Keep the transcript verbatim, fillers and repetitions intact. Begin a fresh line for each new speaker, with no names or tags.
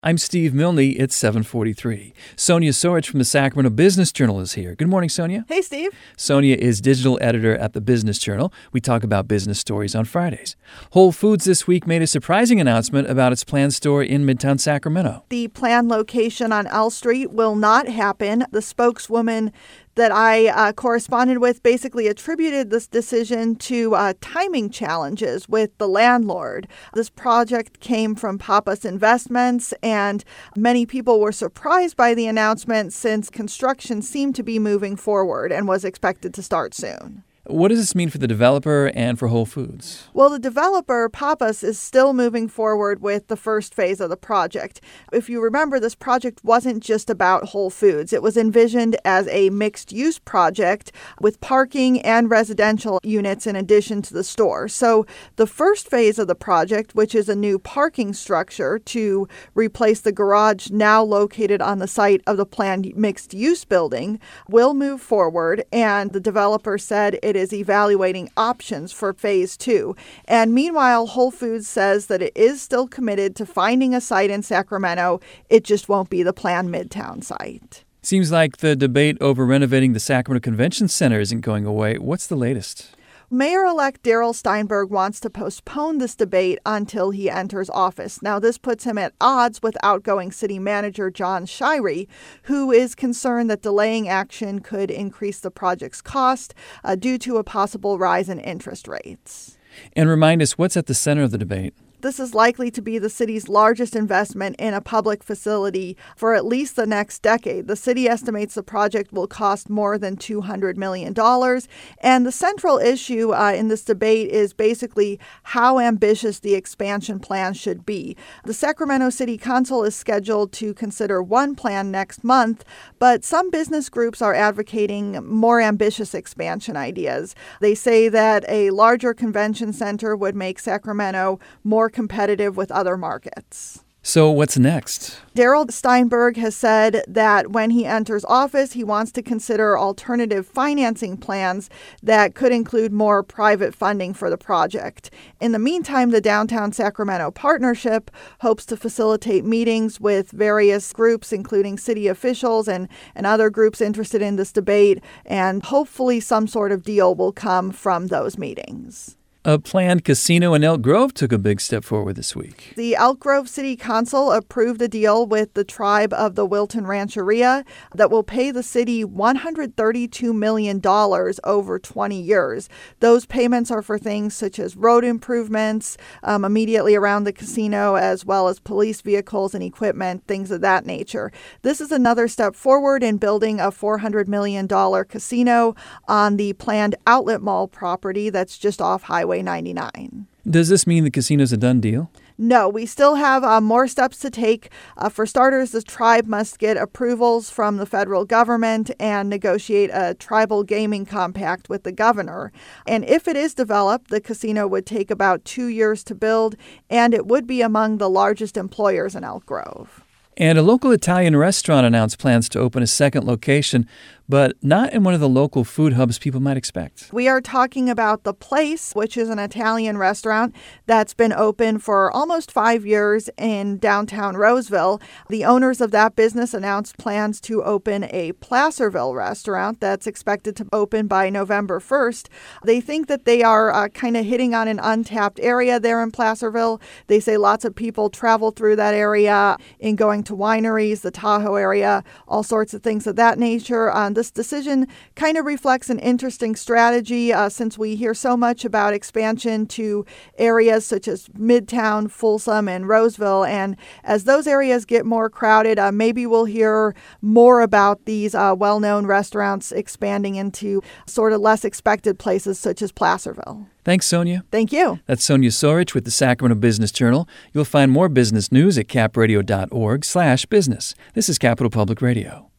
I'm Steve Milne. It's seven forty-three. Sonia Sorich from the Sacramento Business Journal is here. Good morning, Sonia.
Hey, Steve.
Sonia is digital editor at the Business Journal. We talk about business stories on Fridays. Whole Foods this week made a surprising announcement about its planned store in Midtown Sacramento.
The planned location on L Street will not happen. The spokeswoman that I uh, corresponded with basically attributed this decision to uh, timing challenges with the landlord. This project came from Pappas Investments, and many people were surprised by the announcement since construction seemed to be moving forward and was expected to start soon.
What does this mean for the developer and for Whole Foods?
Well, the developer, Pappas, is still moving forward with the first phase of the project. If you remember, this project wasn't just about Whole Foods. It was envisioned as a mixed-use project with parking and residential units in addition to the store. So the first phase of the project, which is a new parking structure to replace the garage now located on the site of the planned mixed-use building, will move forward, and the developer said it is evaluating options for phase two. And meanwhile, Whole Foods says that it is still committed to finding a site in Sacramento. It just won't be the planned Midtown site.
Seems like the debate over renovating the Sacramento Convention Center isn't going away. What's the latest?
Mayor-elect Darrell Steinberg wants to postpone this debate until he enters office. Now, this puts him at odds with outgoing city manager Jon Schirey, who is concerned that delaying action could increase the project's cost uh, due to a possible rise in interest rates.
And remind us, what's at the center of the debate?
This is likely to be the city's largest investment in a public facility for at least the next decade. The city estimates the project will cost more than two hundred million dollars. And the central issue uh, in this debate is basically how ambitious the expansion plan should be. The Sacramento City Council is scheduled to consider one plan next month, but some business groups are advocating more ambitious expansion ideas. They say that a larger convention center would make Sacramento more competitive with other markets.
So what's next?
Darrell Steinberg has said that when he enters office, he wants to consider alternative financing plans that could include more private funding for the project. In the meantime, the Downtown Sacramento Partnership hopes to facilitate meetings with various groups, including city officials and, and other groups interested in this debate, and hopefully some sort of deal will come from those meetings.
A planned casino in Elk Grove took a big step forward this week.
The Elk Grove City Council approved a deal with the tribe of the Wilton Rancheria that will pay the city one hundred thirty-two million dollars over twenty years. Those payments are for things such as road improvements um, immediately around the casino, as well as police vehicles and equipment, things of that nature. This is another step forward in building a four hundred million dollars casino on the planned Outlet Mall property that's just off Highway ninety-nine.
Does this mean the casino's a done deal?
No, we still have uh, more steps to take. Uh, for starters, the tribe must get approvals from the federal government and negotiate a tribal gaming compact with the governor. And if it is developed, the casino would take about two years to build, and it would be among the largest employers in Elk Grove.
And a local Italian restaurant announced plans to open a second location, but not in one of the local food hubs people might expect.
We are talking about The Place, which is an Italian restaurant that's been open for almost five years in downtown Roseville. The owners of that business announced plans to open a Placerville restaurant that's expected to open by November first. They think that they are uh, kind of hitting on an untapped area there in Placerville. They say lots of people travel through that area in going to wineries, the Tahoe area, all sorts of things of that nature. Um, this decision kind of reflects an interesting strategy uh, since we hear so much about expansion to areas such as Midtown, Folsom, and Roseville. And as those areas get more crowded, uh, maybe we'll hear more about these uh, well-known restaurants expanding into sort of less expected places such as Placerville.
Thanks, Sonia.
Thank you.
That's Sonia Sorich with the Sacramento Business Journal. You'll find more business news at capradio dot org slash business. This is Capital Public Radio.